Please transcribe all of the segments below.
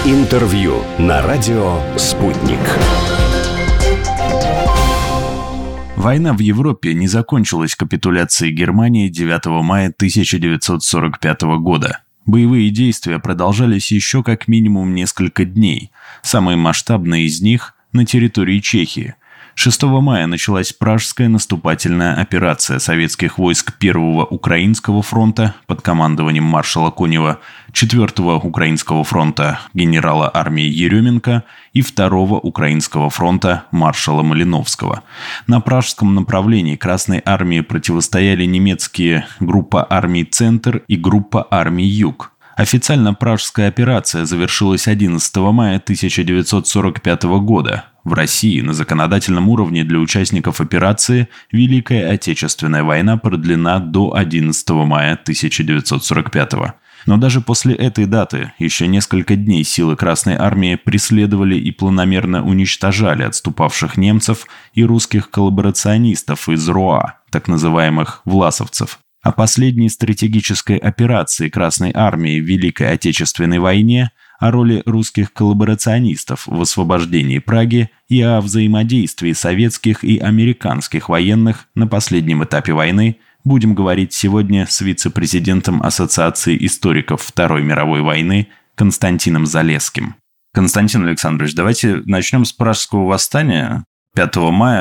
Интервью на радио «Спутник». Война в Европе не закончилась капитуляцией Германии 9 мая 1945 года. Боевые действия продолжались еще как минимум несколько дней. Самые масштабные из них на территории Чехии. 6 мая началась Пражская наступательная операция советских войск 1-го Украинского фронта под командованием маршала Конева, 4-го Украинского фронта генерала армии Еременко и 2-го Украинского фронта маршала Малиновского. На Пражском направлении Красной армии противостояли немецкие группа армий «Центр» и группа армий «Юг». Официально Пражская операция завершилась 11 мая 1945 года. В России на законодательном уровне для участников операции Великая Отечественная война продлена до 11 мая 1945. Но даже после этой даты еще несколько дней силы Красной армии преследовали и планомерно уничтожали отступавших немцев и русских коллаборационистов из РОА, так называемых власовцев. О последней стратегической операции Красной армии в Великой Отечественной войне, о роли русских коллаборационистов в освобождении Праги и о взаимодействии советских и американских военных на последнем этапе войны будем говорить сегодня с вице-президентом Ассоциации историков Второй мировой войны Константином Залесским. Константин Александрович, давайте начнем с Пражского восстания 5 мая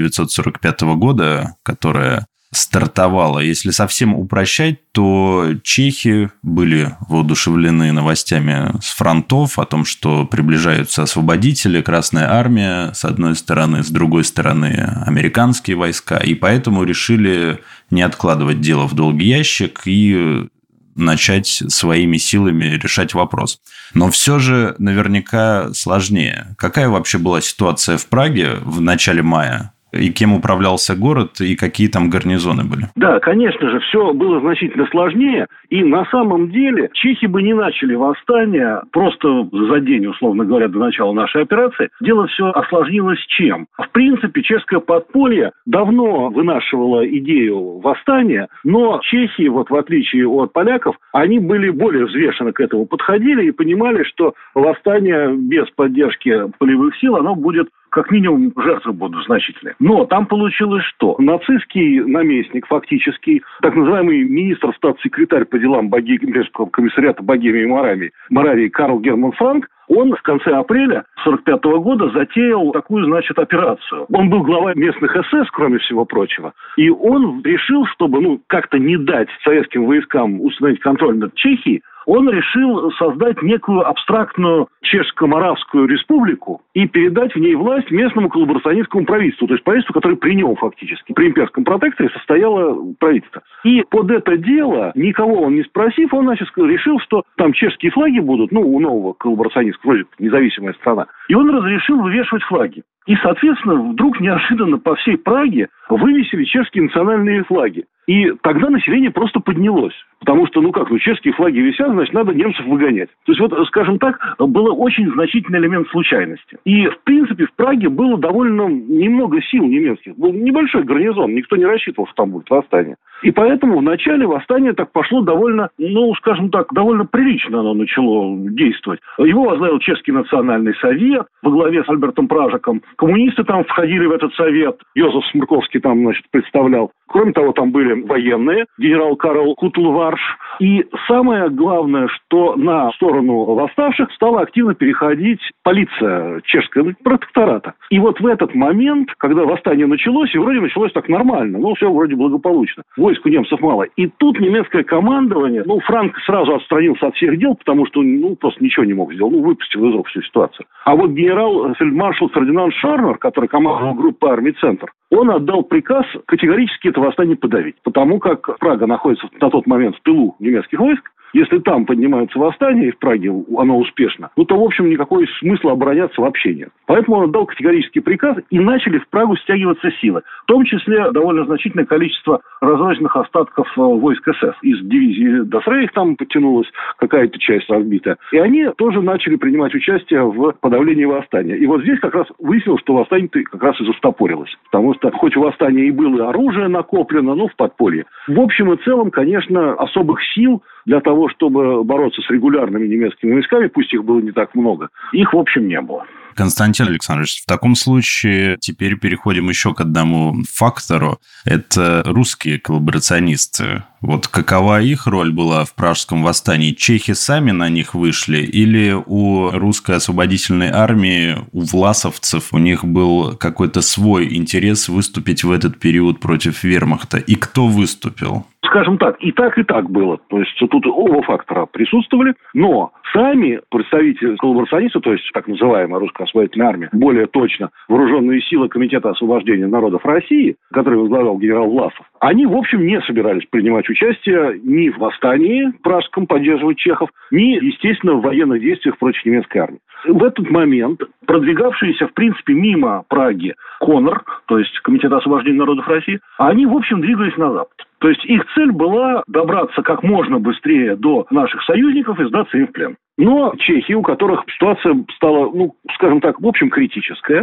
1945 года, которое стартовало. Если совсем упрощать, то чехи были воодушевлены новостями с фронтов о том, что приближаются освободители, Красная армия, с одной стороны, с другой стороны, американские войска, и поэтому решили не откладывать дело в долгий ящик и начать своими силами решать вопрос. Но все же наверняка сложнее. Какая вообще была ситуация в Праге в начале мая? И кем управлялся город, и какие там гарнизоны были? Да, конечно же, все было значительно сложнее. И на самом деле чехи бы не начали восстание просто за день, условно говоря, до начала нашей операции. Дело все осложнилось чем? В принципе, чешское подполье давно вынашивало идею восстания, но чехи, вот в отличие от поляков, они были более взвешенно к этому подходили и понимали, что восстание без поддержки полевых сил, оно будет как минимум жертвы будут значительные. Но там получилось что? Нацистский наместник, фактически, так называемый министр статс-секретарь по делам Имперского комиссариата Богемии и Моравии Карл Герман Франк, он в конце апреля 1945 года затеял такую, операцию. Он был главой местных СС, кроме всего прочего. И он решил, чтобы как-то не дать советским войскам установить контроль над Чехией, он решил создать некую абстрактную Чешско-Моравскую республику и передать в ней власть местному коллаборационистскому правительству, то есть правительству, которое при нем фактически, при имперском протекторе состояло правительство. И под это дело, никого он не спросив, он, решил, что там чешские флаги будут, у нового коллаборационистского, вроде независимая страна, и он разрешил вывешивать флаги. И, соответственно, вдруг неожиданно по всей Праге вывесили чешские национальные флаги. И тогда население просто поднялось. Потому что, чешские флаги висят, значит, надо немцев выгонять. То есть, скажем так, был очень значительный элемент случайности. И, в принципе, в Праге было довольно немного сил немецких. Был небольшой гарнизон, никто не рассчитывал, что там будет восстание. И поэтому в начале восстание так пошло довольно, довольно прилично оно начало действовать. Его возглавил Чешский национальный совет во главе с Альбертом Пражиком. Коммунисты там входили в этот совет. Йозеф Смрковский там, представлял. Кроме того, там были военные, генерал Карл Кутлварш. И самое главное, что на сторону восставших стала активно переходить полиция чешского протектората. И вот в этот момент, когда восстание началось, и вроде началось так нормально, все вроде благополучно. Войск у немцев мало. И тут немецкое командование, Франк сразу отстранился от всех дел, потому что, просто ничего не мог сделать, выпустил из рук всю ситуацию. А вот генерал-фельдмаршал Фердинанд Шарнер, который командовал группой армий «Центр», он отдал приказ категорически это восстание подавить. Потому как Прага находится на тот момент в тылу немецких войск, если там поднимаются восстания, и в Праге оно успешно, то, в общем, никакой смысла обороняться вообще нет. Поэтому он отдал категорический приказ, и начали в Прагу стягиваться силы. В том числе довольно значительное количество разрозненных остатков войск СС. Из дивизии Das Reich там подтянулась какая-то часть разбитая. И они тоже начали принимать участие в подавлении восстания. И вот здесь как раз выяснилось, что восстание как раз и застопорилось. Потому что хоть у восстания и было оружие накоплено, но в подполье. В общем и целом, конечно, особых сил для того, чтобы бороться с регулярными немецкими войсками, пусть их было не так много, их, в общем, не было. Константин Александрович, в таком случае теперь переходим еще к одному фактору. Это русские коллаборационисты. Вот какова их роль была в Пражском восстании? Чехи сами на них вышли? Или у русской освободительной армии, у власовцев, у них был какой-то свой интерес выступить в этот период против вермахта? И кто выступил? Скажем так и так было. То есть тут оба фактора присутствовали, но сами представители коллаборационистов, то есть так называемая русская освободительная армия, более точно вооруженные силы Комитета освобождения народов России, который возглавлял генерал Власов, они, в общем, не собирались принимать участие ни в восстании пражском, поддерживать чехов, ни, естественно, в военных действиях против немецкой армии. В этот момент продвигавшиеся, в принципе, мимо Праги КОНР, то есть Комитет освобождения народов России, они, в общем, двигались на запад. То есть их цель была добраться как можно быстрее до наших союзников и сдаться им в плен. Но чехи, у которых ситуация стала, скажем так, в общем, критическая,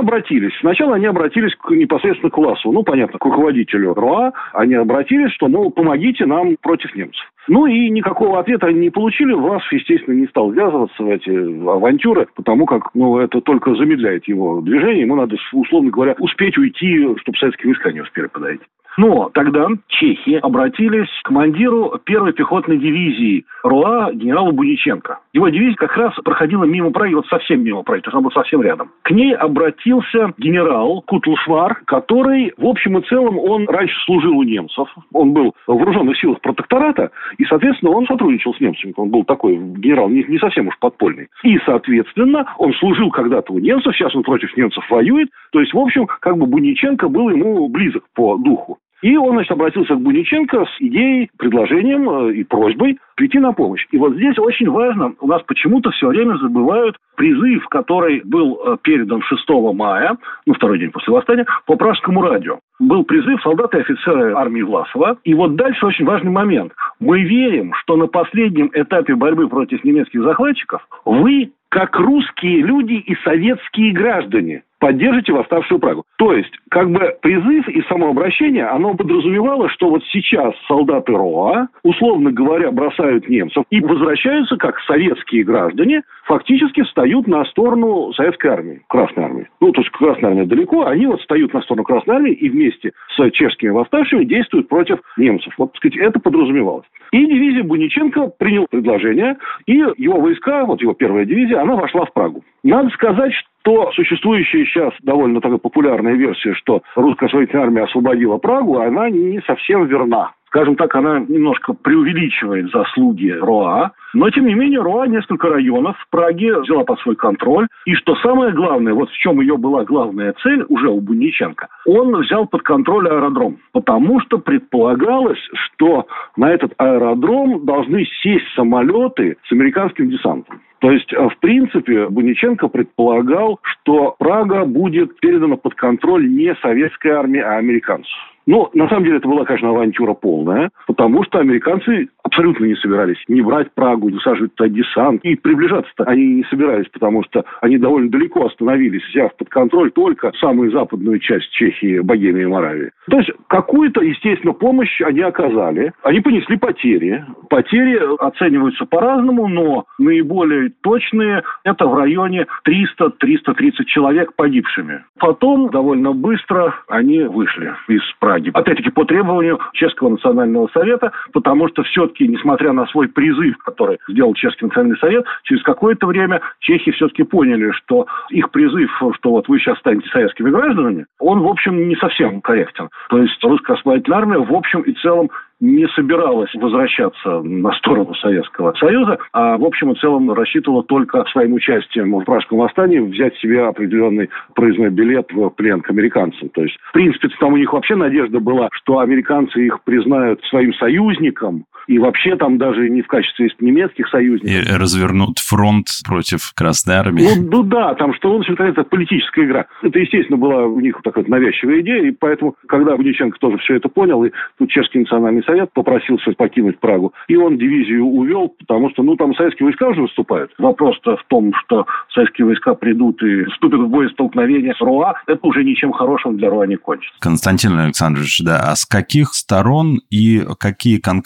сначала они обратились непосредственно к Власову, понятно, к руководителю РОА, они обратились, что, мол, помогите нам против немцев. И никакого ответа они не получили. Власов, естественно, не стал ввязываться в эти авантюры, потому как, это только замедляет его движение. Ему надо, условно говоря, успеть уйти, чтобы советские войска не успели подойти. Но тогда чехи обратились к командиру первой пехотной дивизии РОА генералу Буниченко. Его дивизия как раз проходила мимо Праги, совсем мимо Праги, то есть она была совсем рядом. К ней обратился генерал Кутлшвар, который, в общем и целом, он раньше служил у немцев. Он был в вооруженных силах протектората, и, соответственно, он сотрудничал с немцами. Он был такой генерал не совсем уж подпольный. И, соответственно, он служил когда-то у немцев, сейчас он против немцев воюет. То есть, в общем, Буниченко был ему близок по духу. И он, обратился к Буниченко с идеей, предложением и просьбой прийти на помощь. И вот здесь очень важно, у нас почему-то все время забывают призыв, который был передан 6 мая, второй день после восстания, по Пражскому радио. Был призыв солдаты и офицеры армии Власова. И вот дальше очень важный момент. Мы верим, что на последнем этапе борьбы против немецких захватчиков вы, как русские люди и советские граждане, поддержите восставшую Прагу. То есть, призыв и само обращение, оно подразумевало, что вот сейчас солдаты РОА, условно говоря, бросают немцев и возвращаются, как советские граждане, фактически встают на сторону советской армии, Красной армии. То есть, Красная армия далеко, они встают на сторону Красной армии и вместе с чешскими восставшими действуют против немцев. Это подразумевалось. И дивизия Буниченко приняла предложение, и его войска, его первая дивизия, она вошла в Прагу. Надо сказать, что существующая сейчас довольно такая популярная версия, что русская освободительная армия освободила Прагу, она не совсем верна. Скажем так, она немножко преувеличивает заслуги РОА, но, тем не менее, РОА несколько районов в Праге взяла под свой контроль. И что самое главное, в чем ее была главная цель уже у Буниченко, он взял под контроль аэродром, потому что предполагалось, что на этот аэродром должны сесть самолеты с американским десантом. То есть, в принципе, Буниченко предполагал, что Прага будет передана под контроль не советской армии, а американцев. На самом деле, это была, конечно, авантюра полная, потому что американцы абсолютно не собирались ни брать Прагу, ни сажать туда десант. И приближаться-то они не собирались, потому что они довольно далеко остановились, взяв под контроль только самую западную часть Чехии, Богемии и Моравии. То есть, какую-то, естественно, помощь они оказали. Они понесли потери. Потери оцениваются по-разному, но наиболее точные – это в районе 300-330 человек погибшими. Потом, довольно быстро, они вышли из Праги. Опять-таки, по требованию Чешского национального совета, потому что все-таки, несмотря на свой призыв, который сделал Чешский национальный совет, через какое-то время чехи все-таки поняли, что их призыв, что вы сейчас станете советскими гражданами, он, в общем, не совсем корректен. То есть, русская освободительная армия, в общем и целом, не собиралась возвращаться на сторону Советского Союза, а в общем и целом рассчитывала только своим участием в Пражском восстании взять себе определенный проездной билет в плен к американцам. То есть, в принципе, там у них вообще надежда была, что американцы их признают своим союзником, и вообще там даже не в качестве немецких союзников. И развернут фронт против Красной армии. Да, там что, в общем-то, это политическая игра. Это, естественно, была у них такая навязчивая идея, и поэтому, когда Буниченко тоже все это понял, и тут Чешский национальный совет попросился покинуть Прагу, и он дивизию увел, потому что, там советские войска уже выступают. Вопрос-то в том, что советские войска придут и вступят в боестолкновение с РОА, это уже ничем хорошим для РОА не кончится. Константин Александрович, а с каких сторон и какие конкретно силы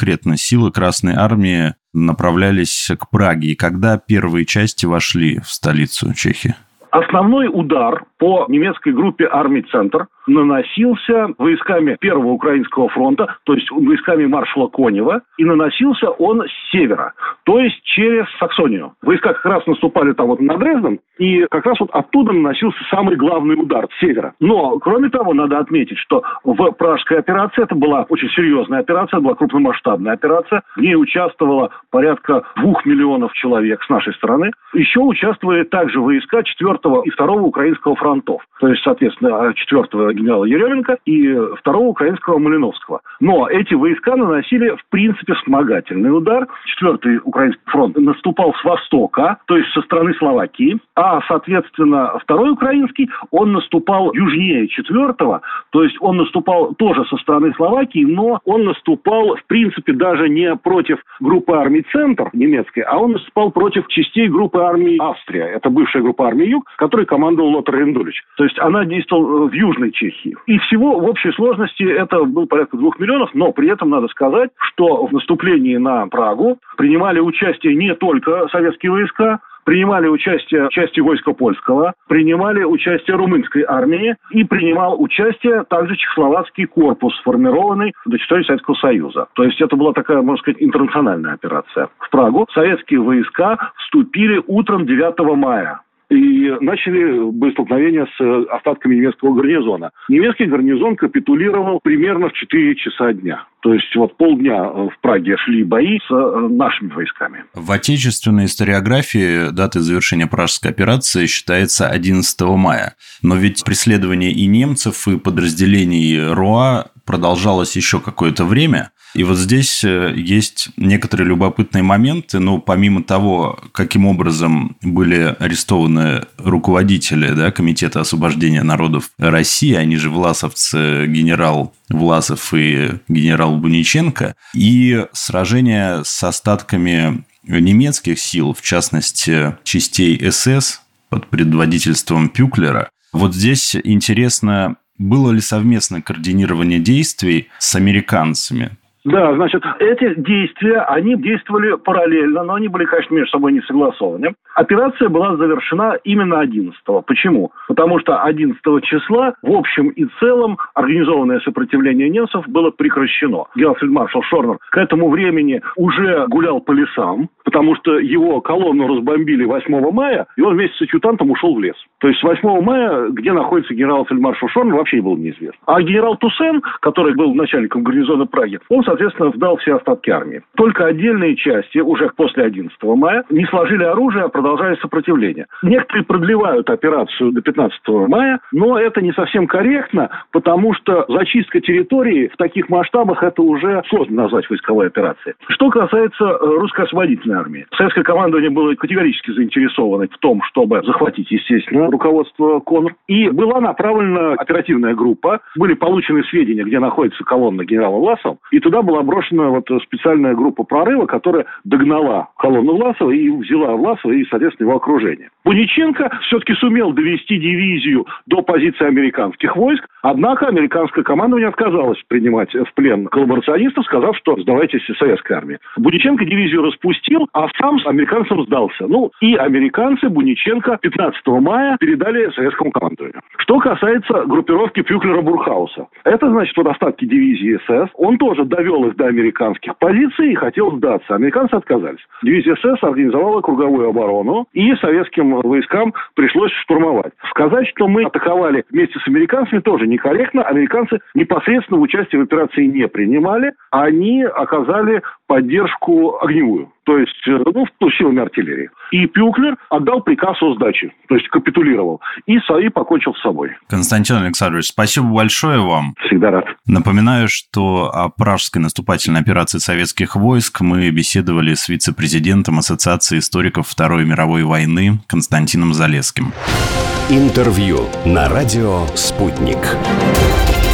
силы Красной Армии направлялись к Праге. И когда первые части вошли в столицу Чехии? Основной удар по немецкой группе армий «Центр» наносился войсками Первого Украинского фронта, то есть войсками маршала Конева, и наносился он с севера, то есть через Саксонию. Войска как раз наступали там вот на Дрезден, и как раз вот оттуда наносился самый главный удар с севера. Но, кроме того, надо отметить, что в Пражской операции, это была очень серьезная операция, была крупномасштабная операция, в ней участвовало порядка 2 миллионов человек с нашей стороны. Еще участвовали также войска 4-го и 2-го Украинского фронтов, то есть, соответственно, 4-го генерала Еременко и 2-го украинского Малиновского. Но эти войска наносили, в принципе, вспомогательный удар. 4-й Украинский фронт наступал с востока, то есть со стороны Словакии, а, соответственно, 2-й Украинский, он наступал южнее 4-го, то есть он наступал тоже со стороны Словакии, но он наступал, в принципе, даже не против группы армий «Центр» немецкой, а он наступал против частей группы армий «Австрия». Это бывшая группа армий «Юг», которой командовал Лотар Рендулич. То есть она действовала в Южной Чехии. И всего в общей сложности это было порядка 2 миллионов, но при этом надо сказать, что в наступлении на Прагу принимали участие не только советские войска, принимали участие части войска польского, принимали участие румынской армии и принимал участие также чехословацкий корпус, сформированный до территории Советского Союза. То есть это была такая, можно сказать, интернациональная операция. В Прагу советские войска вступили утром 9 мая. И начали боестолкновения с остатками немецкого гарнизона. Немецкий гарнизон капитулировал примерно в 4 часа дня. То есть вот полдня в Праге шли бои с нашими войсками. В отечественной историографии дата завершения Пражской операции считается 11 мая. Но ведь преследование и немцев, и подразделений РОА продолжалось еще какое-то время. И вот здесь есть некоторые любопытные моменты, но помимо того, каким образом были арестованы руководители, Комитета освобождения народов России, они же власовцы, генерал Власов и генерал Буниченко, и сражения с остатками немецких сил, в частности, частей СС под предводительством Пюклера. Вот здесь интересно, было ли совместное координирование действий с американцами? Да, значит, эти действия, они действовали параллельно, но они были, конечно, между собой не согласованы. Операция была завершена именно 11-го. Почему? Потому что 11 числа в общем и целом организованное сопротивление немцев было прекращено. Генерал-фельдмаршал Шорнер к этому времени уже гулял по лесам, потому что его колонну разбомбили 8 мая, и он вместе с адъютантом ушел в лес. То есть 8 мая, где находится генерал-фельдмаршал Шорнер, вообще не было неизвестно. А генерал Туссен, который был начальником гарнизона Праги, он, соответственно, сдал все остатки армии. Только отдельные части уже после 11 мая не сложили оружие, а продолжали сопротивление. Некоторые продлевают операцию до 15 мая, но это не совсем корректно, потому что зачистка территории в таких масштабах это уже сложно назвать войсковой операцией. Что касается русской освободительной армии. Советское командование было категорически заинтересовано в том, чтобы захватить, естественно, руководство КОНР. И была направлена оперативная группа. Были получены сведения, где находится колонна генерала Власова. И туда была брошена специальная группа прорыва, которая догнала колонну Власова и взяла Власова и, соответственно, его окружение. Буниченко все-таки сумел довести дивизию до позиции американских войск, однако американское командование отказалось принимать в плен коллаборационистов, сказав, что сдавайтесь советской армии. Буниченко дивизию распустил, а сам американцам сдался. И американцы Буниченко 15 мая передали советскому командованию. Что касается группировки Пюклера-Бурхауса. Это, значит, остатки дивизии СС. Он тоже довел их до американских позиций и хотел сдаться. Американцы отказались. Дивизия СС организовала круговую оборону, и советским войскам пришлось штурмовать. Сказать, что мы атаковали вместе с американцами, тоже некорректно. Американцы непосредственно участие в операции не принимали. Они оказали поддержку огневую. То есть, силами артиллерии. И Пюклер отдал приказ о сдаче, то есть капитулировал, и покончил с собой. Константин Александрович, спасибо большое вам. Всегда рад. Напоминаю, что о пражской наступательной операции советских войск мы беседовали с вице-президентом Ассоциации историков Второй мировой войны Константином Залесским. Интервью на радио «Спутник».